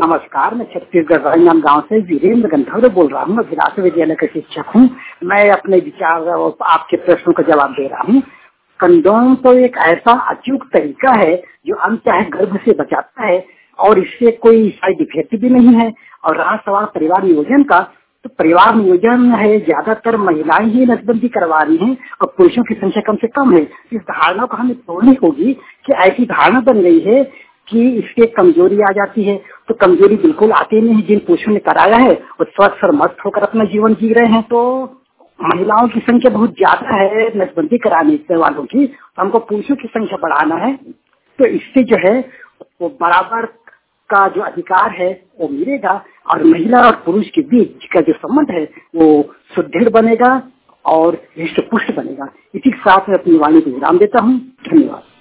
नमस्कार, मैं छत्तीसगढ़ रहीम गांव से वीरेंद्र गंधर्व बोल रहा हूँ। अभिलाष विद्यालय का शिक्षक हूँ। मैं अपने विचार और आपके प्रश्नों का जवाब दे रहा हूँ। कंडोम तो एक ऐसा अचूक तरीका है जो अनचाहे गर्भ से बचाता है और इससे कोई साइड इफेक्ट भी नहीं है। और रहा सवाल परिवार नियोजन का, तो परिवार नियोजन है ज्यादातर महिलाएं ही नसबंदी करवा रही हैं और पुरुषों की संख्या कम से कम है। इस धारणा को हमें तोड़नी होगी कि ऐसी धारणा बन गई है कि इससे कमजोरी आ जाती है। तो कमजोरी बिल्कुल आती नहीं है। जिन पुरुषों ने कराया है वो स्वस्थ और मस्त होकर अपना जीवन जी रहे हैं। तो महिलाओं की संख्या बहुत ज्यादा है नसबंदी कराने वालों की, तो हमको पुरुषों की संख्या बढ़ाना है। तो इससे जो है वो बराबर का जो अधिकार है वो मिलेगा और महिला और पुरुष के बीच का जो संबंध है वो सुदृढ़ बनेगा और हृष्ट पुष्ट बनेगा। इसी के साथ मैं अपनी वाणी को विराम देता हूँ। धन्यवाद।